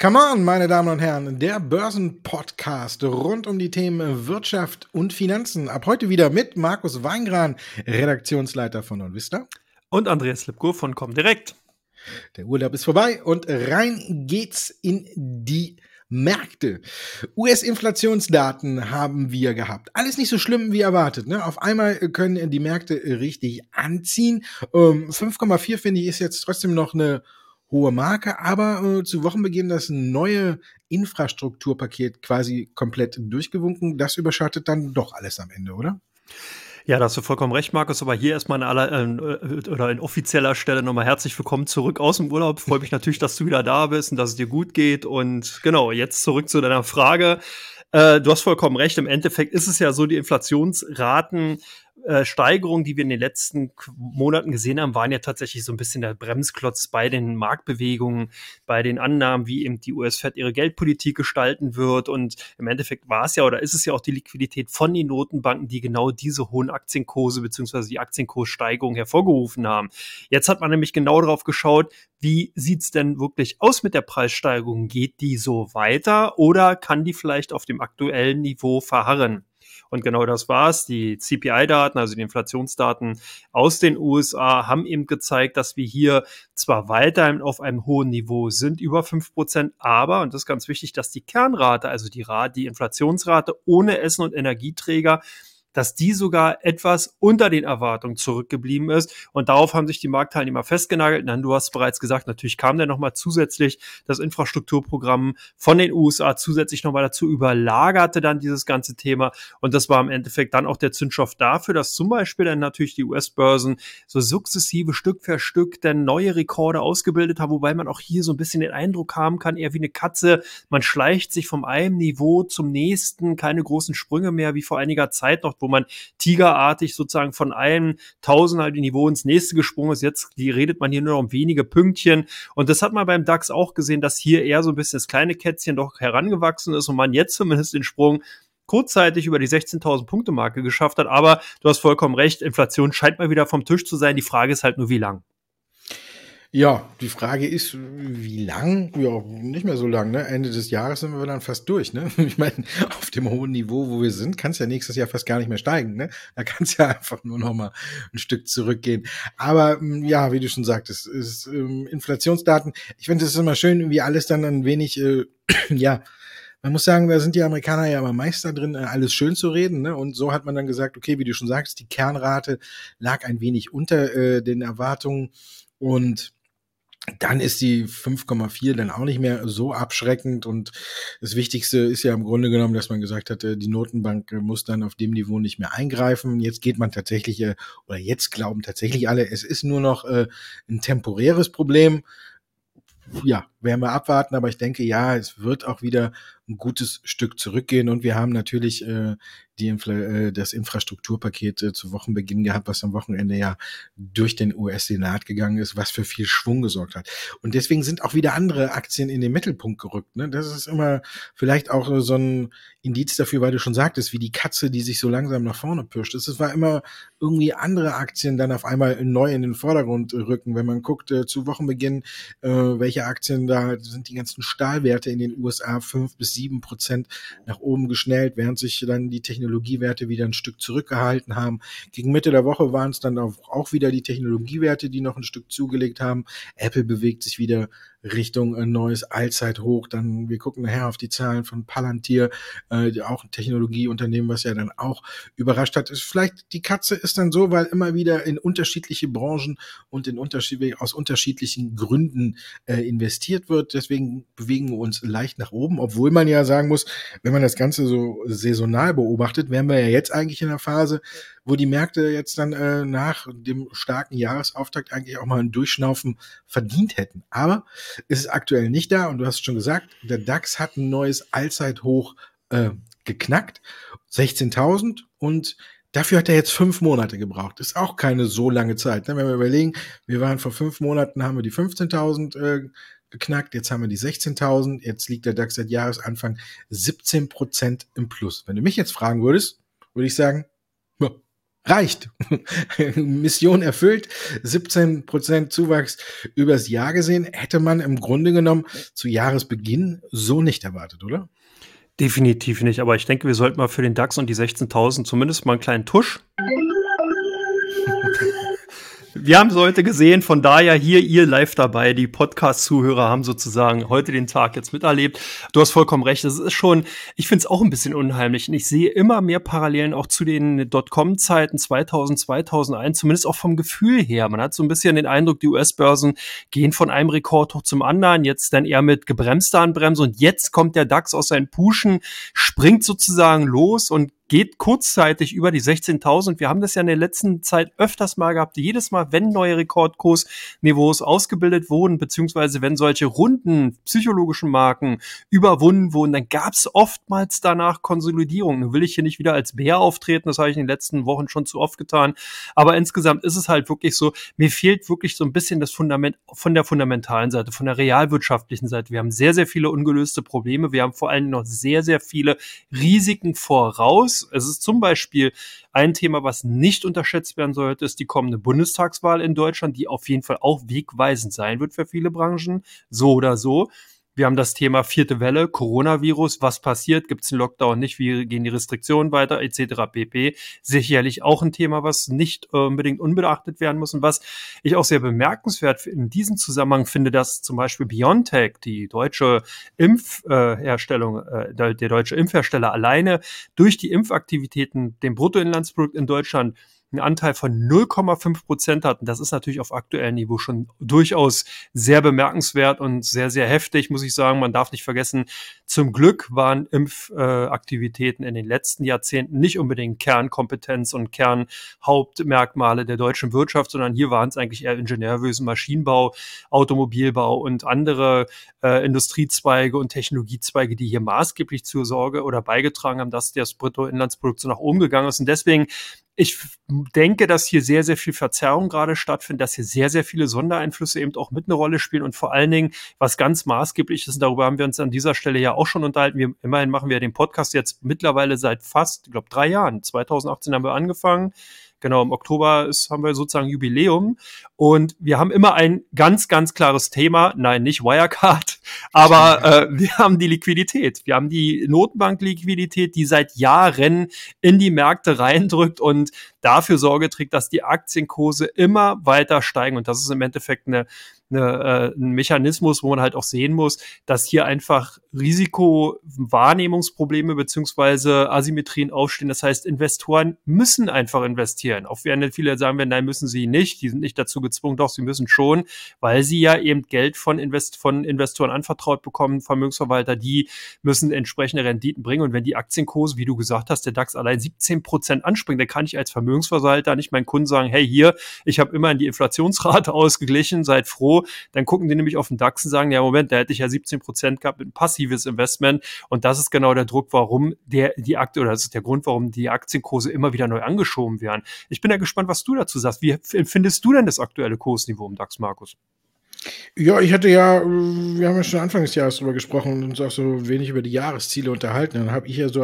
Come on, meine Damen und Herren, der Börsenpodcast rund um die Themen Wirtschaft und Finanzen. Ab heute wieder mit Markus Weingran, Redaktionsleiter von Onvista. Und Andreas Lipko von Comdirect. Der Urlaub ist vorbei und rein geht's in die Märkte. US-Inflationsdaten haben wir gehabt. Alles nicht so schlimm wie erwartet. Ne? Auf einmal können die Märkte richtig anziehen. 5,4 finde ich ist jetzt trotzdem noch eine hohe Marke, aber zu Wochenbeginn das neue Infrastrukturpaket quasi komplett durchgewunken. Das überschattet dann doch alles am Ende, oder? Ja, da hast du vollkommen recht, Markus. Aber hier erstmal in offizieller Stelle nochmal herzlich willkommen zurück aus dem Urlaub. Freue mich natürlich, dass du wieder da bist und dass es dir gut geht. Und genau, jetzt zurück zu deiner Frage. Du hast vollkommen recht. Im Endeffekt ist es ja so, die Inflationsraten Steigerungen, die wir in den letzten Monaten gesehen haben, waren ja tatsächlich so ein bisschen der Bremsklotz bei den Marktbewegungen, bei den Annahmen, wie eben die US-Fed ihre Geldpolitik gestalten wird. Und im Endeffekt war es ja oder ist es ja auch die Liquidität von den Notenbanken, die genau diese hohen Aktienkurse bzw. die Aktienkurssteigerung hervorgerufen haben. Jetzt hat man nämlich genau darauf geschaut, wie sieht's denn wirklich aus mit der Preissteigerung? Geht die so weiter oder kann die vielleicht auf dem aktuellen Niveau verharren? Und genau das war's. Die CPI-Daten, also die Inflationsdaten aus den USA, haben eben gezeigt, dass wir hier zwar weiterhin auf einem hohen Niveau sind, über 5%, aber, und das ist ganz wichtig, dass die Kernrate, also die Inflationsrate ohne Essen und Energieträger, dass die sogar etwas unter den Erwartungen zurückgeblieben ist. Und darauf haben sich die Marktteilnehmer festgenagelt. Dann, du hast bereits gesagt, natürlich kam dann nochmal zusätzlich das Infrastrukturprogramm von den USA zusätzlich nochmal dazu, überlagerte dann dieses ganze Thema. Und das war im Endeffekt dann auch der Zündstoff dafür, dass zum Beispiel dann natürlich die US-Börsen so sukzessive Stück für Stück dann neue Rekorde ausgebildet haben, wobei man auch hier so ein bisschen den Eindruck haben kann, eher wie eine Katze. Man schleicht sich vom einen Niveau zum nächsten, keine großen Sprünge mehr wie vor einiger Zeit noch, wo man tigerartig sozusagen von einem Tausender-Niveau ins nächste gesprungen ist. Jetzt redet man hier nur noch um wenige Pünktchen. Und das hat man beim DAX auch gesehen, dass hier eher so ein bisschen das kleine Kätzchen doch herangewachsen ist und man jetzt zumindest den Sprung kurzzeitig über die 16.000 Punkte Marke geschafft hat. Aber du hast vollkommen recht, Inflation scheint mal wieder vom Tisch zu sein. Die Frage ist halt nur, wie lang. Ja, die Frage ist, wie lang? Ja, nicht mehr so lang, ne? Ende des Jahres sind wir dann fast durch, ne? Ich meine, auf dem hohen Niveau, wo wir sind, kann es ja nächstes Jahr fast gar nicht mehr steigen, ne? Da kann es ja einfach nur noch mal ein Stück zurückgehen. Aber ja, wie du schon sagtest, ist Inflationsdaten. Ich finde, es ist immer schön, wie alles dann ein wenig, ja, man muss sagen, da sind die Amerikaner ja immer Meister drin, alles schön zu reden, ne? Und so hat man dann gesagt, okay, wie du schon sagst, die Kernrate lag ein wenig unter den Erwartungen und dann ist die 5,4 dann auch nicht mehr so abschreckend und das Wichtigste ist ja im Grunde genommen, dass man gesagt hat, die Notenbank muss dann auf dem Niveau nicht mehr eingreifen. Jetzt geht man tatsächlich, oder jetzt glauben tatsächlich alle, es ist nur noch ein temporäres Problem. Ja, werden wir abwarten, aber ich denke, ja, es wird auch wieder ein gutes Stück zurückgehen und wir haben natürlich das Infrastrukturpaket zu Wochenbeginn gehabt, was am Wochenende ja durch den US-Senat gegangen ist, was für viel Schwung gesorgt hat. Und deswegen sind auch wieder andere Aktien in den Mittelpunkt gerückt. Ne? Das ist immer vielleicht auch so ein Indiz dafür, weil du schon sagtest, wie die Katze, die sich so langsam nach vorne pirscht. Es war immer irgendwie andere Aktien dann auf einmal neu in den Vordergrund rücken. Wenn man guckt, zu Wochenbeginn, welche Aktien da sind, die ganzen Stahlwerte in den USA 5-7% nach oben geschnellt, während sich dann die Technologiewerte wieder ein Stück zurückgehalten haben. Gegen Mitte der Woche waren es dann auch wieder die Technologiewerte, die noch ein Stück zugelegt haben. Apple bewegt sich wieder Richtung ein neues Allzeithoch. Dann, wir gucken nachher auf die Zahlen von Palantir, auch ein Technologieunternehmen, was ja dann auch überrascht hat. Vielleicht die Katze ist dann so, weil immer wieder in unterschiedliche Branchen und aus unterschiedlichen Gründen investiert wird. Deswegen bewegen wir uns leicht nach oben, obwohl man ja sagen muss, wenn man das Ganze so saisonal beobachtet, wären wir ja jetzt eigentlich in der Phase, wo die Märkte jetzt dann nach dem starken Jahresauftakt eigentlich auch mal ein Durchschnaufen verdient hätten. Aber es ist aktuell nicht da und du hast schon gesagt, der DAX hat ein neues Allzeithoch geknackt, 16.000 und dafür hat er jetzt 5 Monate gebraucht. Ist auch keine so lange Zeit. Wenn wir überlegen, wir waren vor 5 Monaten, haben wir die 15.000 geknackt, jetzt haben wir die 16.000, jetzt liegt der DAX seit Jahresanfang 17% im Plus. Wenn du mich jetzt fragen würdest, würde ich sagen, ja, reicht. Mission erfüllt, 17% Zuwachs übers Jahr gesehen, hätte man im Grunde genommen zu Jahresbeginn so nicht erwartet, oder? Definitiv nicht, aber ich denke, wir sollten mal für den DAX und die 16.000 zumindest mal einen kleinen Tusch. Wir haben es heute gesehen, von daher hier ihr live dabei. Die Podcast-Zuhörer haben sozusagen heute den Tag jetzt miterlebt. Du hast vollkommen recht, es ist schon, ich finde es auch ein bisschen unheimlich und ich sehe immer mehr Parallelen auch zu den Dotcom-Zeiten 2000, 2001, zumindest auch vom Gefühl her. Man hat so ein bisschen den Eindruck, die US-Börsen gehen von einem Rekord hoch zum anderen, jetzt dann eher mit gebremster Anbremse und jetzt kommt der DAX aus seinen Puschen, springt sozusagen los und geht kurzzeitig über die 16.000. Wir haben das ja in der letzten Zeit öfters mal gehabt. Jedes Mal, wenn neue Rekordkursniveaus ausgebildet wurden, beziehungsweise wenn solche runden psychologischen Marken überwunden wurden, dann gab es oftmals danach Konsolidierung. Nun will ich hier nicht wieder als Bär auftreten, das habe ich in den letzten Wochen schon zu oft getan. Aber insgesamt ist es halt wirklich so, mir fehlt wirklich so ein bisschen das Fundament von der fundamentalen Seite, von der realwirtschaftlichen Seite. Wir haben sehr, sehr viele ungelöste Probleme. Wir haben vor allem noch sehr, sehr viele Risiken voraus. Es ist zum Beispiel ein Thema, was nicht unterschätzt werden sollte, ist die kommende Bundestagswahl in Deutschland, die auf jeden Fall auch wegweisend sein wird für viele Branchen, so oder so. Wir haben das Thema 4. Welle, Coronavirus, was passiert, gibt es einen Lockdown nicht, wie gehen die Restriktionen weiter, etc. pp. Sicherlich auch ein Thema, was nicht unbedingt unbeachtet werden muss und was ich auch sehr bemerkenswert in diesem Zusammenhang finde, dass zum Beispiel BioNTech, die deutsche der deutsche Impfhersteller alleine durch die Impfaktivitäten dem Bruttoinlandsprodukt in Deutschland einen Anteil von 0,5% hatten. Das ist natürlich auf aktuellem Niveau schon durchaus sehr bemerkenswert und sehr, sehr heftig, muss ich sagen. Man darf nicht vergessen, zum Glück waren Impfaktivitäten in den letzten Jahrzehnten nicht unbedingt Kernkompetenz und Kernhauptmerkmale der deutschen Wirtschaft, sondern hier waren es eigentlich eher Ingenieurwesen, Maschinenbau, Automobilbau und andere Industriezweige und Technologiezweige, die hier maßgeblich zur Sorge oder beigetragen haben, dass das Bruttoinlandsprodukt so nach oben gegangen ist. Und deswegen ich denke, dass hier sehr, sehr viel Verzerrung gerade stattfindet, dass hier sehr, sehr viele Sondereinflüsse eben auch mit eine Rolle spielen und vor allen Dingen, was ganz maßgeblich ist, und darüber haben wir uns an dieser Stelle ja auch schon unterhalten, immerhin machen wir den Podcast jetzt mittlerweile seit fast, ich glaube, 3 Jahren. 2018 haben wir angefangen. Genau, im Oktober haben wir sozusagen Jubiläum und wir haben immer ein ganz, ganz klares Thema. Nein, nicht Wirecard, aber wir haben die Liquidität. Wir haben die Notenbankliquidität, die seit Jahren in die Märkte reindrückt und dafür Sorge trägt, dass die Aktienkurse immer weiter steigen. Und das ist im Endeffekt ein Mechanismus, wo man halt auch sehen muss, dass hier einfach Risikowahrnehmungsprobleme beziehungsweise Asymmetrien aufstehen. Das heißt, Investoren müssen einfach investieren. Auch wenn viele sagen werden, nein, müssen sie nicht. Die sind nicht dazu gezwungen, doch, sie müssen schon, weil sie ja eben Geld von Investoren anvertraut bekommen, Vermögensverwalter, die müssen entsprechende Renditen bringen. Und wenn die Aktienkurse, wie du gesagt hast, der DAX allein 17% anspringt, dann kann ich als Vermögensverwalter nicht meinen Kunden sagen, hey, hier, ich habe immer in die Inflationsrate ausgeglichen, seid froh. Dann gucken die nämlich auf den DAX und sagen, ja Moment, da hätte ich ja 17% gehabt mit ein passives Investment und das ist genau der Druck, warum das ist der Grund, warum die Aktienkurse immer wieder neu angeschoben werden. Ich bin ja gespannt, was du dazu sagst. Wie empfindest du denn das aktuelle Kursniveau im DAX, Markus? Ja, wir haben ja schon Anfang des Jahres drüber gesprochen und uns auch so wenig über die Jahresziele unterhalten. Dann habe ich ja so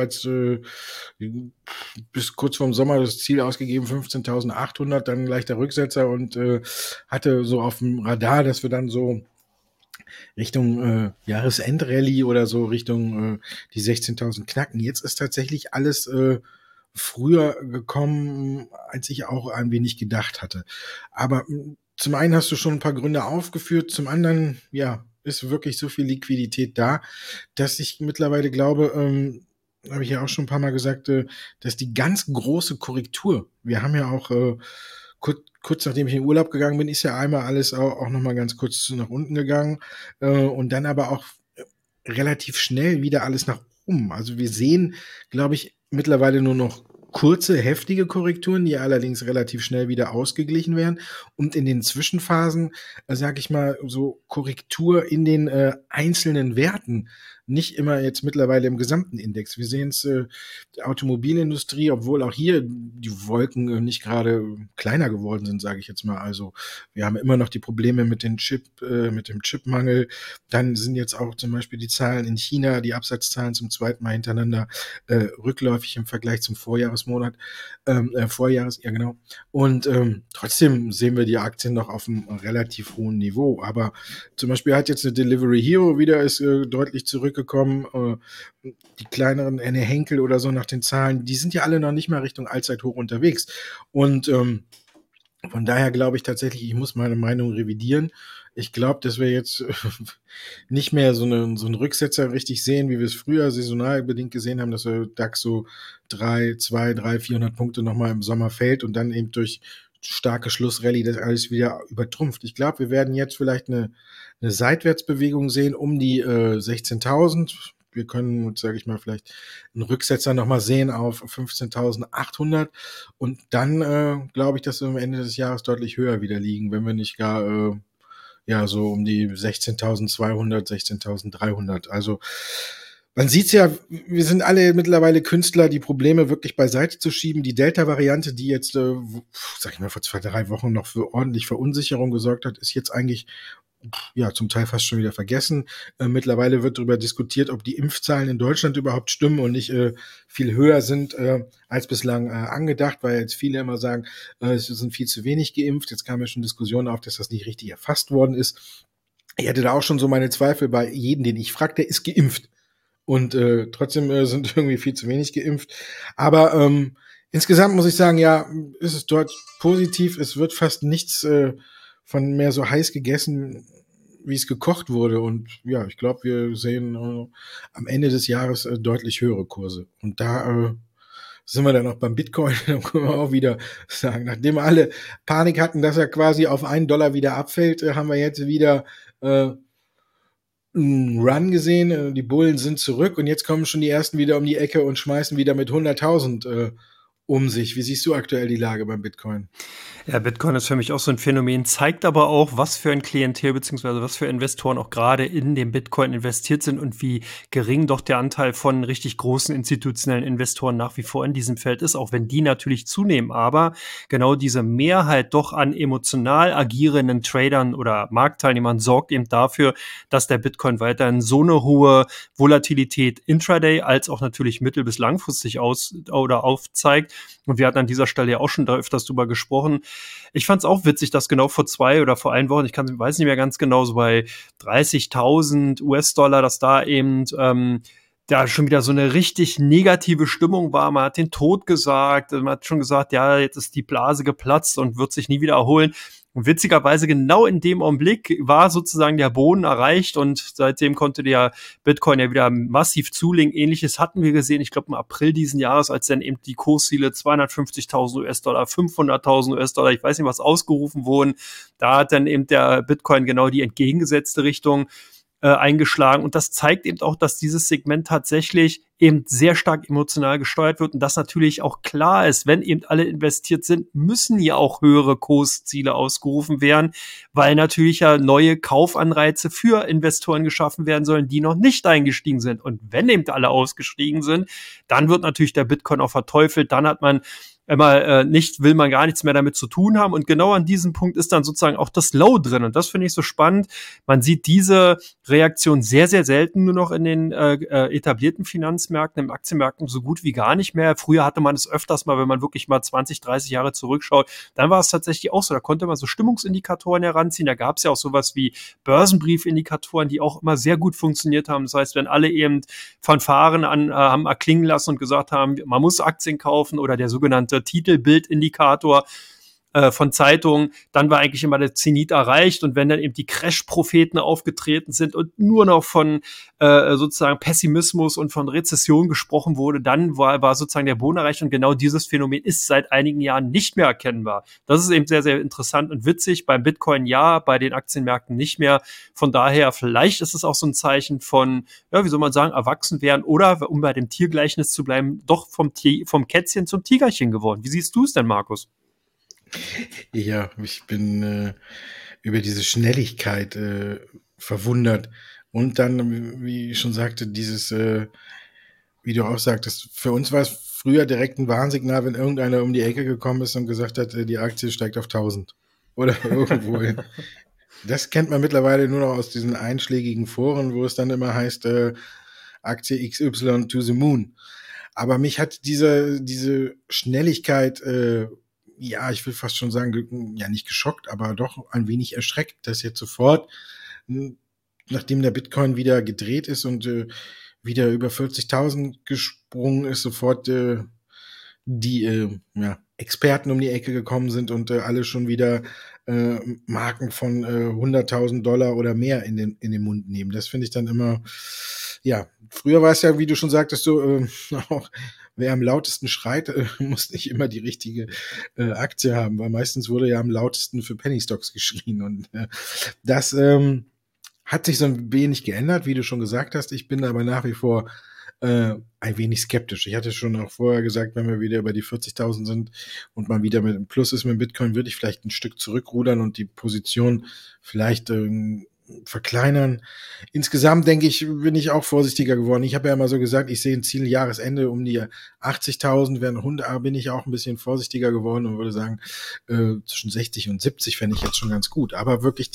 bis kurz vorm Sommer das Ziel ausgegeben, 15.800, dann gleich der Rücksetzer und hatte so auf dem Radar, dass wir dann so Richtung Jahresendrallye oder so Richtung die 16.000 knacken. Jetzt ist tatsächlich alles früher gekommen, als ich auch ein wenig gedacht hatte. Aber zum einen hast du schon ein paar Gründe aufgeführt, zum anderen, ja, ist wirklich so viel Liquidität da, dass ich mittlerweile glaube, habe ich ja auch schon ein paar Mal gesagt, dass die ganz große Korrektur, wir haben ja auch kurz nachdem ich in den Urlaub gegangen bin, ist ja einmal alles auch nochmal ganz kurz nach unten gegangen und dann aber auch relativ schnell wieder alles nach oben. Also wir sehen, glaube ich, mittlerweile nur noch kurze, heftige Korrekturen, die allerdings relativ schnell wieder ausgeglichen werden. Und in den Zwischenphasen, sage ich mal, so Korrektur in den einzelnen Werten nicht immer jetzt mittlerweile im gesamten Index. Wir sehen es, die Automobilindustrie, obwohl auch hier die Wolken nicht gerade kleiner geworden sind, sage ich jetzt mal. Also wir haben immer noch die Probleme mit dem Chipmangel. Dann sind jetzt auch zum Beispiel die Zahlen in China, die Absatzzahlen zum zweiten Mal hintereinander rückläufig im Vergleich zum Vorjahresmonat, ja genau. Und trotzdem sehen wir die Aktien noch auf einem relativ hohen Niveau. Aber zum Beispiel hat jetzt eine Delivery Hero wieder ist deutlich zurückgekommen. Die kleineren, eine Henkel oder so nach den Zahlen, die sind ja alle noch nicht mal Richtung Allzeithoch unterwegs. Und von daher glaube ich tatsächlich, ich muss meine Meinung revidieren. Ich glaube, dass wir jetzt nicht mehr so einen Rücksetzer richtig sehen, wie wir es früher saisonal bedingt gesehen haben, dass der DAX so 400 Punkte nochmal im Sommer fällt und dann eben durch starke Schlussrallye das alles wieder übertrumpft. Ich glaube, wir werden jetzt vielleicht eine Seitwärtsbewegung sehen um die 16.000. Wir können, sage ich mal, vielleicht einen Rücksetzer nochmal sehen auf 15.800 und dann glaube ich, dass wir am Ende des Jahres deutlich höher wieder liegen, wenn wir nicht gar so um die 16.200, 16.300. Also man sieht's ja, wir sind alle mittlerweile Künstler, die Probleme wirklich beiseite zu schieben. Die Delta-Variante, die jetzt, sag ich mal, vor 2-3 Wochen noch für ordentlich Verunsicherung gesorgt hat, ist jetzt eigentlich zum Teil fast schon wieder vergessen. Mittlerweile wird darüber diskutiert, ob die Impfzahlen in Deutschland überhaupt stimmen und nicht viel höher sind als bislang angedacht, weil jetzt viele immer sagen, es sind viel zu wenig geimpft. Jetzt kam ja schon Diskussionen auf, dass das nicht richtig erfasst worden ist. Ich hatte da auch schon so meine Zweifel bei jedem, den ich frage, der ist geimpft. Und trotzdem sind irgendwie viel zu wenig geimpft. Aber insgesamt muss ich sagen, ja, ist es dort positiv. Es wird fast nichts von mehr so heiß gegessen, wie es gekocht wurde. Und ja, ich glaube, wir sehen am Ende des Jahres deutlich höhere Kurse. Und da sind wir dann auch beim Bitcoin. Dann können wir auch wieder sagen, nachdem wir alle Panik hatten, dass er quasi auf $1 wieder abfällt, haben wir jetzt wieder einen Run gesehen. Die Bullen sind zurück und jetzt kommen schon die ersten wieder um die Ecke und schmeißen wieder mit 100.000 um sich. Wie siehst du aktuell die Lage beim Bitcoin? Ja, Bitcoin ist für mich auch so ein Phänomen, zeigt aber auch, was für ein Klientel bzw. was für Investoren auch gerade in den Bitcoin investiert sind und wie gering doch der Anteil von richtig großen institutionellen Investoren nach wie vor in diesem Feld ist, auch wenn die natürlich zunehmen. Aber genau diese Mehrheit doch an emotional agierenden Tradern oder Marktteilnehmern sorgt eben dafür, dass der Bitcoin weiterhin so eine hohe Volatilität intraday als auch natürlich mittel- bis langfristig aufzeigt. Und wir hatten an dieser Stelle ja auch schon da öfters drüber gesprochen. Ich fand es auch witzig, dass genau vor 2 oder vor 1 Wochen, weiß nicht mehr ganz genau, so bei 30.000 US-Dollar, dass da eben da schon wieder so eine richtig negative Stimmung war. Man hat den Tod gesagt, man hat schon gesagt, ja, jetzt ist die Blase geplatzt und wird sich nie wieder erholen. Und witzigerweise genau in dem Augenblick war sozusagen der Boden erreicht und seitdem konnte der Bitcoin ja wieder massiv zulegen. Ähnliches hatten wir gesehen, ich glaube im April diesen Jahres, als dann eben die Kursziele 250.000 US-Dollar, 500.000 US-Dollar, ich weiß nicht was, ausgerufen wurden. Da hat dann eben der Bitcoin genau die entgegengesetzte Richtung eingeschlagen. Und das zeigt eben auch, dass dieses Segment tatsächlich eben sehr stark emotional gesteuert wird und dass natürlich auch klar ist, wenn eben alle investiert sind, müssen ja auch höhere Kursziele ausgerufen werden, weil natürlich ja neue Kaufanreize für Investoren geschaffen werden sollen, die noch nicht eingestiegen sind. Und wenn eben alle ausgestiegen sind, dann wird natürlich der Bitcoin auch verteufelt, dann hat man will man gar nichts mehr damit zu tun haben. Und genau an diesem Punkt ist dann sozusagen auch das Low drin. Und das finde ich so spannend. Man sieht diese Reaktion sehr, sehr selten nur noch in den etablierten Finanzmärkten, im Aktienmärkten so gut wie gar nicht mehr. Früher hatte man es öfters mal, wenn man wirklich mal 20, 30 Jahre zurückschaut, dann war es tatsächlich auch so. Da konnte man so Stimmungsindikatoren heranziehen. Da gab es ja auch sowas wie Börsenbriefindikatoren, die auch immer sehr gut funktioniert haben. Das heißt, wenn alle eben Fanfaren haben erklingen lassen und gesagt haben, man muss Aktien kaufen oder der sogenannte Titelbildindikator von Zeitungen, dann war eigentlich immer der Zenit erreicht und wenn dann eben die Crash-Propheten aufgetreten sind und nur noch von sozusagen Pessimismus und von Rezession gesprochen wurde, dann war sozusagen der Boden erreicht und genau dieses Phänomen ist seit einigen Jahren nicht mehr erkennbar. Das ist eben sehr, sehr interessant und witzig. Beim Bitcoin ja, bei den Aktienmärkten nicht mehr. Von daher, vielleicht ist es auch so ein Zeichen von, ja, wie soll man sagen, Erwachsenwerden oder, um bei dem Tiergleichnis zu bleiben, doch vom Kätzchen zum Tigerchen geworden. Wie siehst du es denn, Markus? Ja, ich bin über diese Schnelligkeit verwundert. Und dann, wie ich schon sagte, dieses, wie du auch sagtest, für uns war es früher direkt ein Warnsignal, wenn irgendeiner um die Ecke gekommen ist und gesagt hat, die Aktie steigt auf 1000 oder irgendwo hin. Das kennt man mittlerweile nur noch aus diesen einschlägigen Foren, wo es dann immer heißt, Aktie XY to the moon. Aber mich hat diese Schnelligkeit, ja, ich will fast schon sagen, ja, nicht geschockt, aber doch ein wenig erschreckt, dass jetzt sofort, nachdem der Bitcoin wieder gedreht ist und wieder über 40.000 gesprungen ist, sofort die Experten um die Ecke gekommen sind und alle schon wieder Marken von $100.000 oder mehr in den Mund nehmen. Das finde ich dann immer, ja, früher war es ja, wie du schon sagtest, so auch wer am lautesten schreit, muss nicht immer die richtige Aktie haben, weil meistens wurde ja am lautesten für Penny Stocks geschrien und das hat sich so ein wenig geändert, wie du schon gesagt hast. Ich bin aber nach wie vor ein wenig skeptisch. Ich hatte schon auch vorher gesagt, wenn wir wieder über die 40.000 sind und man wieder mit dem Plus ist mit Bitcoin, würde ich vielleicht ein Stück zurückrudern und die Position vielleicht verkleinern. Insgesamt denke ich, bin ich auch vorsichtiger geworden. Ich habe ja immer so gesagt, ich sehe ein Ziel Jahresende um die 80.000, bin ich auch ein bisschen vorsichtiger geworden und würde sagen, zwischen 60 und 70 fände ich jetzt schon ganz gut. Aber wirklich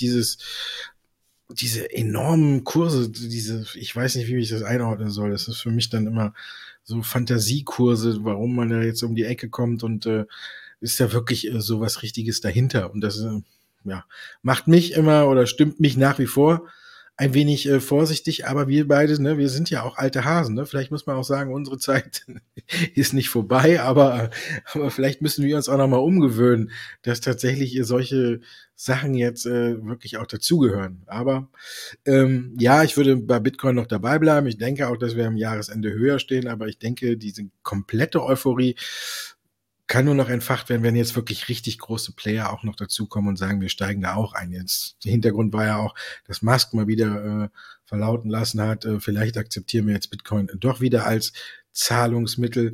diese enormen Kurse, ich weiß nicht, wie ich das einordnen soll. Das ist für mich dann immer so Fantasiekurse, warum man da jetzt um die Ecke kommt und ist ja wirklich so was Richtiges dahinter. Und das macht mich immer oder stimmt mich nach wie vor ein wenig vorsichtig, aber wir beide, ne, wir sind ja auch alte Hasen, ne? Vielleicht muss man auch sagen, unsere Zeit ist nicht vorbei, aber vielleicht müssen wir uns auch nochmal umgewöhnen, dass tatsächlich solche Sachen jetzt wirklich auch dazugehören. Aber ich würde bei Bitcoin noch dabei bleiben. Ich denke auch, dass wir am Jahresende höher stehen, aber ich denke, diese komplette Euphorie kann nur noch entfacht werden, wenn jetzt wirklich richtig große Player auch noch dazukommen und sagen, wir steigen da auch ein. Jetzt, der Hintergrund war ja auch, dass Musk mal wieder verlauten lassen hat, vielleicht akzeptieren wir jetzt Bitcoin doch wieder als Zahlungsmittel.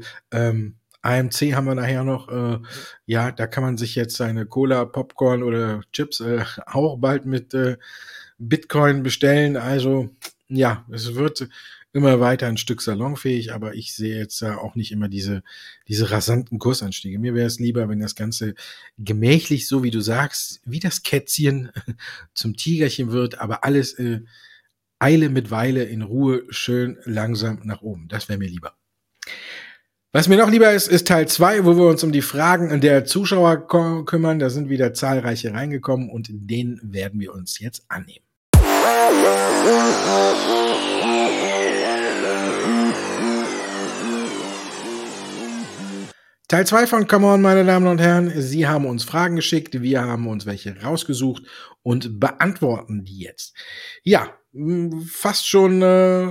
AMC haben wir nachher noch, da kann man sich jetzt seine Cola, Popcorn oder Chips auch bald mit Bitcoin bestellen. Also ja, es wird immer weiter ein Stück salonfähig, aber ich sehe jetzt auch nicht immer diese rasanten Kursanstiege. Mir wäre es lieber, wenn das Ganze gemächlich, so wie du sagst, wie das Kätzchen zum Tigerchen wird, aber alles Eile mit Weile in Ruhe schön langsam nach oben. Das wäre mir lieber. Was mir noch lieber ist Teil 2, wo wir uns um die Fragen der Zuschauer kümmern. Da sind wieder zahlreiche reingekommen und denen werden wir uns jetzt annehmen. Teil 2 von Come On, meine Damen und Herren. Sie haben uns Fragen geschickt, wir haben uns welche rausgesucht und beantworten die jetzt. Ja, fast schon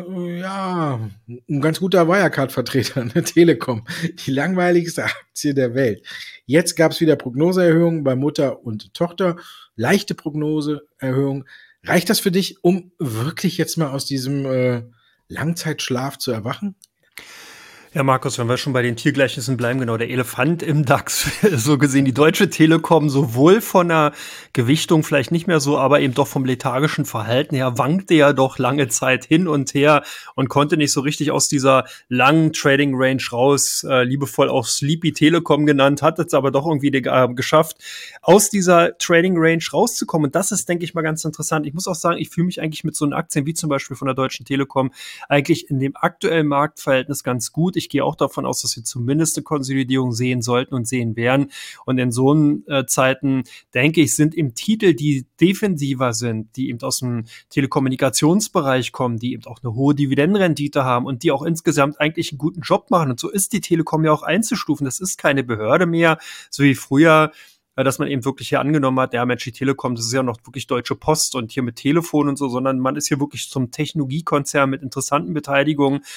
ein ganz guter Wirecard-Vertreter, eine Telekom, die langweiligste Aktie der Welt. Jetzt gab es wieder Prognoseerhöhungen bei Mutter und Tochter, leichte Prognoseerhöhung. Reicht das für dich, um wirklich jetzt mal aus diesem Langzeitschlaf zu erwachen? Ja, Markus, wenn wir schon bei den Tiergleichnissen bleiben, genau, der Elefant im DAX, so gesehen die Deutsche Telekom, sowohl von der Gewichtung vielleicht nicht mehr so, aber eben doch vom lethargischen Verhalten her, wankte ja doch lange Zeit hin und her und konnte nicht so richtig aus dieser langen Trading Range raus, liebevoll auch Sleepy Telekom genannt, hat es aber doch irgendwie geschafft, aus dieser Trading Range rauszukommen. Und das ist, denke ich mal, ganz interessant. Ich muss auch sagen, ich fühle mich eigentlich mit so einen Aktien wie zum Beispiel von der Deutschen Telekom eigentlich in dem aktuellen Marktverhältnis ganz gut. Ich gehe auch davon aus, dass wir zumindest eine Konsolidierung sehen sollten und sehen werden. Und in so Zeiten, denke ich, sind im Titel, die defensiver sind, die eben aus dem Telekommunikationsbereich kommen, die eben auch eine hohe Dividendenrendite haben und die auch insgesamt eigentlich einen guten Job machen. Und so ist die Telekom ja auch einzustufen. Das ist keine Behörde mehr, so wie früher, dass man eben wirklich hier angenommen hat, ja Mensch, die Telekom, das ist ja noch wirklich Deutsche Post und hier mit Telefon und so, sondern man ist hier wirklich zum Technologiekonzern mit interessanten Beteiligungen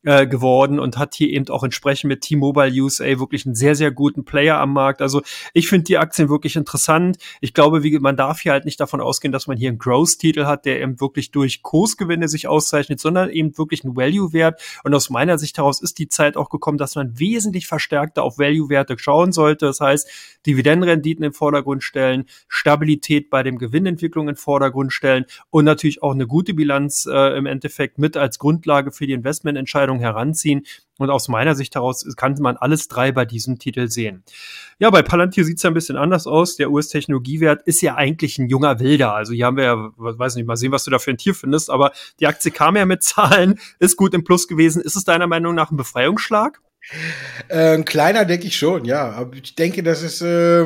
geworden und hat hier eben auch entsprechend mit T-Mobile USA wirklich einen sehr, sehr guten Player am Markt. Also ich finde die Aktien wirklich interessant. Ich glaube, man darf hier halt nicht davon ausgehen, dass man hier einen Growth-Titel hat, der eben wirklich durch Kursgewinne sich auszeichnet, sondern eben wirklich einen Value-Wert. Und aus meiner Sicht heraus ist die Zeit auch gekommen, dass man wesentlich verstärkter auf Value-Werte schauen sollte. Das heißt, Dividendenrenditen im Vordergrund stellen, Stabilität bei dem Gewinnentwicklung im Vordergrund stellen und natürlich auch eine gute Bilanz im Endeffekt mit als Grundlage für die Investmententscheidung heranziehen. Und aus meiner Sicht heraus kann man alles drei bei diesem Titel sehen. Ja, bei Palantir sieht es ja ein bisschen anders aus. Der US-Technologiewert ist ja eigentlich ein junger Wilder. Also hier haben wir ja, weiß nicht, mal sehen, was du da für ein Tier findest. Aber die Aktie kam ja mit Zahlen, ist gut im Plus gewesen. Ist es deiner Meinung nach ein Befreiungsschlag? Ein kleiner denke ich schon, ja. Aber ich denke, das ist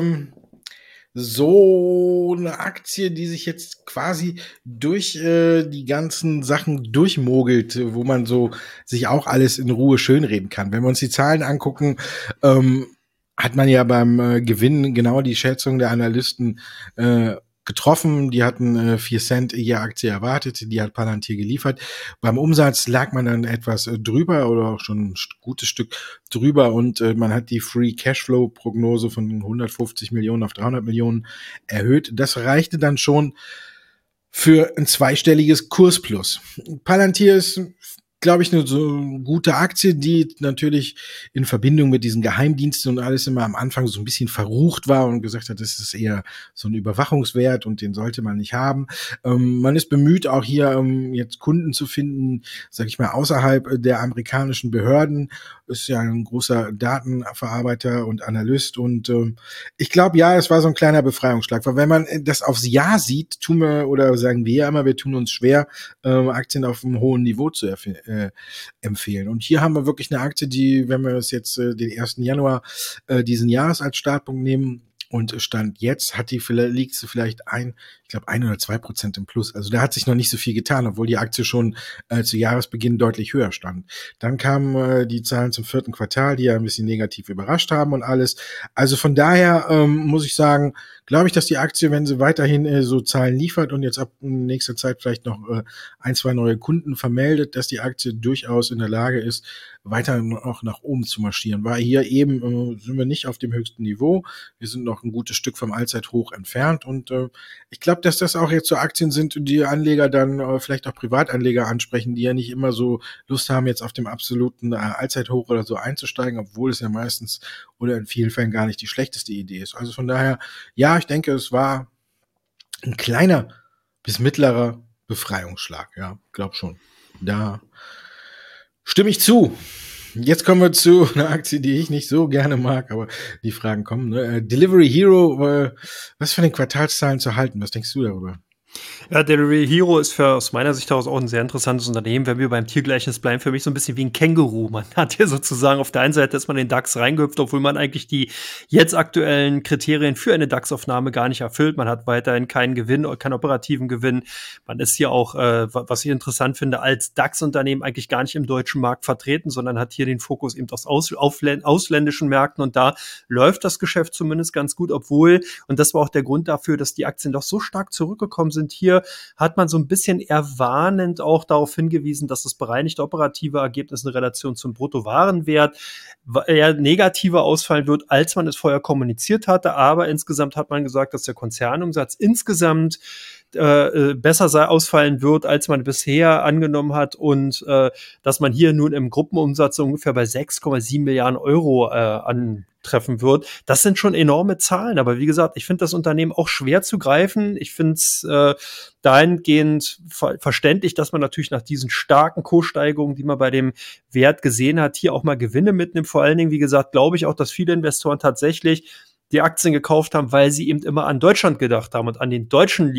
so eine Aktie, die sich jetzt quasi durch die ganzen Sachen durchmogelt, wo man so sich auch alles in Ruhe schönreden kann. Wenn wir uns die Zahlen angucken, hat man ja beim Gewinn genau die Schätzung der Analysten getroffen. Die hatten 4 Cent je Aktie erwartet, die hat Palantir geliefert. Beim Umsatz lag man dann etwas drüber oder auch schon ein gutes Stück drüber und man hat die Free Cashflow Prognose von 150 Millionen auf 300 Millionen erhöht. Das reichte dann schon für ein zweistelliges Kursplus. Palantir ist, glaube ich, eine so gute Aktie, die natürlich in Verbindung mit diesen Geheimdiensten und alles immer am Anfang so ein bisschen verrucht war und gesagt hat, das ist eher so ein Überwachungswert und den sollte man nicht haben. Man ist bemüht, auch hier jetzt Kunden zu finden, sage ich mal, außerhalb der amerikanischen Behörden. Ist ja ein großer Datenverarbeiter und Analyst und ich glaube, ja, es war so ein kleiner Befreiungsschlag, weil wenn man das aufs Jahr sieht, tun wir, oder sagen wir ja immer, wir tun uns schwer, Aktien auf einem hohen Niveau zu empfehlen. Und hier haben wir wirklich eine Aktie, die, wenn wir es jetzt den 1. Januar diesen Jahres als Startpunkt nehmen und Stand jetzt, liegt sie vielleicht ich glaube 1 oder 2% im Plus. Also da hat sich noch nicht so viel getan, obwohl die Aktie schon zu Jahresbeginn deutlich höher stand. Dann kamen die Zahlen zum 4. Quartal, die ja ein bisschen negativ überrascht haben und alles. Also von daher muss ich sagen, glaube ich, dass die Aktie, wenn sie weiterhin so Zahlen liefert und jetzt ab nächster Zeit vielleicht noch 1, 2 neue Kunden vermeldet, dass die Aktie durchaus in der Lage ist, weiter noch nach oben zu marschieren. Weil hier eben sind wir nicht auf dem höchsten Niveau. Wir sind noch ein gutes Stück vom Allzeithoch entfernt und ich glaube, dass das auch jetzt so Aktien sind, die Anleger dann vielleicht auch Privatanleger ansprechen, die ja nicht immer so Lust haben, jetzt auf dem absoluten Allzeithoch oder so einzusteigen, obwohl es ja meistens oder in vielen Fällen gar nicht die schlechteste Idee ist. Also von daher, ja, ich denke, es war ein kleiner bis mittlerer Befreiungsschlag. Ja, glaube schon. Da stimme ich zu. Jetzt kommen wir zu einer Aktie, die ich nicht so gerne mag, aber die Fragen kommen. Ne? Delivery Hero, was von den Quartalszahlen zu halten? Was denkst du darüber? Ja, Delivery Hero ist aus meiner Sicht heraus auch ein sehr interessantes Unternehmen. Wenn wir beim Tiergleichnis bleiben, für mich so ein bisschen wie ein Känguru. Man hat hier sozusagen auf der einen Seite ist man in den DAX reingehüpft, obwohl man eigentlich die jetzt aktuellen Kriterien für eine DAX-Aufnahme gar nicht erfüllt. Man hat weiterhin keinen Gewinn, keinen operativen Gewinn. Man ist hier auch, was ich interessant finde, als DAX-Unternehmen eigentlich gar nicht im deutschen Markt vertreten, sondern hat hier den Fokus eben auf ausländischen Märkten. Und da läuft das Geschäft zumindest ganz gut, obwohl, und das war auch der Grund dafür, dass die Aktien doch so stark zurückgekommen sind. Hier hat man so ein bisschen erwarnend auch darauf hingewiesen, dass das bereinigte operative Ergebnis in Relation zum Bruttowarenwert eher negativer ausfallen wird, als man es vorher kommuniziert hatte. Aber insgesamt hat man gesagt, dass der Konzernumsatz insgesamt besser ausfallen wird, als man bisher angenommen hat und dass man hier nun im Gruppenumsatz ungefähr bei 6,7 Milliarden Euro antreffen wird. Das sind schon enorme Zahlen, aber wie gesagt, ich finde das Unternehmen auch schwer zu greifen. Ich finde es dahingehend verständlich, dass man natürlich nach diesen starken Kurssteigerungen, die man bei dem Wert gesehen hat, hier auch mal Gewinne mitnimmt. Vor allen Dingen, wie gesagt, glaube ich auch, dass viele Investoren tatsächlich die Aktien gekauft haben, weil sie eben immer an Deutschland gedacht haben und an den deutschen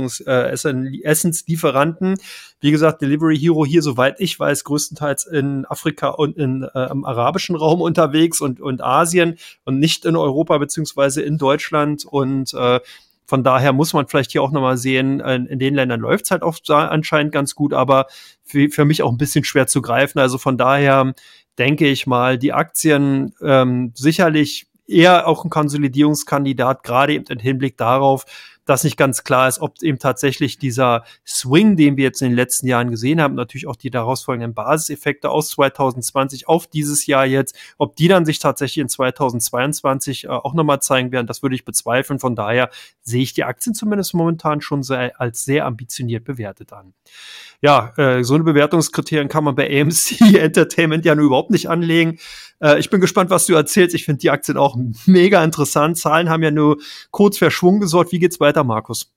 Essenslieferanten. Wie gesagt, Delivery Hero hier, soweit ich weiß, größtenteils in Afrika und im arabischen Raum unterwegs und Asien und nicht in Europa beziehungsweise in Deutschland und von daher muss man vielleicht hier auch nochmal sehen, in den Ländern läuft es halt auch anscheinend ganz gut, aber für mich auch ein bisschen schwer zu greifen. Also von daher denke ich mal, die Aktien sicherlich eher auch ein Konsolidierungskandidat, gerade eben im Hinblick darauf, dass nicht ganz klar ist, ob eben tatsächlich dieser Swing, den wir jetzt in den letzten Jahren gesehen haben, natürlich auch die daraus folgenden Basiseffekte aus 2020 auf dieses Jahr jetzt, ob die dann sich tatsächlich in 2022 auch nochmal zeigen werden, das würde ich bezweifeln. Von daher sehe ich die Aktien zumindest momentan schon als sehr ambitioniert bewertet an. Ja, so eine Bewertungskriterien kann man bei AMC Entertainment ja nur überhaupt nicht anlegen. Ich bin gespannt, was du erzählst. Ich finde die Aktien auch mega interessant. Zahlen haben ja nur kurz für Schwung gesorgt. Wie geht's weiter, Markus?